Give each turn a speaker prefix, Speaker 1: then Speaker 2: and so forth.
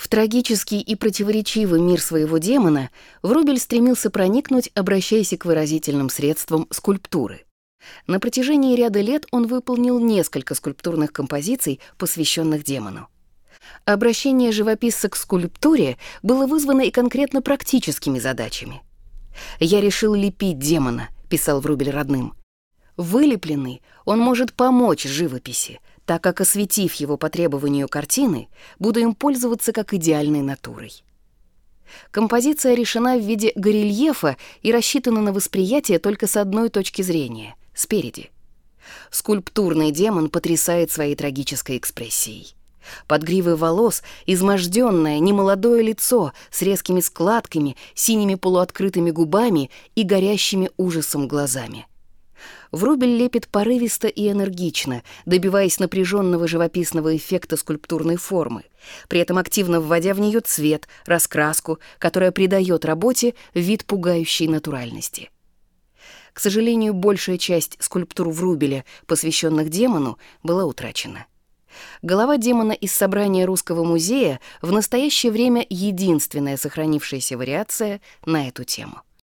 Speaker 1: В трагический и противоречивый мир своего демона Врубель стремился проникнуть, обращаясь к выразительным средствам скульптуры. На протяжении ряда лет он выполнил несколько скульптурных композиций, посвященных демону. Обращение живописца к скульптуре было вызвано и конкретно практическими задачами. «Я решил лепить демона», — писал Врубель родным. «Вылепленный он может помочь живописи, так как, осветив его по требованию картины, буду им пользоваться как идеальной натурой». Композиция решена в виде горельефа и рассчитана на восприятие только с одной точки зрения — спереди. Скульптурный демон потрясает своей трагической экспрессией. Под гривой волос изможденное, немолодое лицо с резкими складками, синими полуоткрытыми губами и горящими ужасом глазами. Врубель лепит порывисто и энергично, добиваясь напряженного живописного эффекта скульптурной формы, при этом активно вводя в нее цвет, раскраску, которая придает работе вид пугающей натуральности. К сожалению, большая часть скульптур Врубеля, посвященных демону, была утрачена. Голова демона из собрания Русского музея в настоящее время единственная сохранившаяся вариация на эту тему.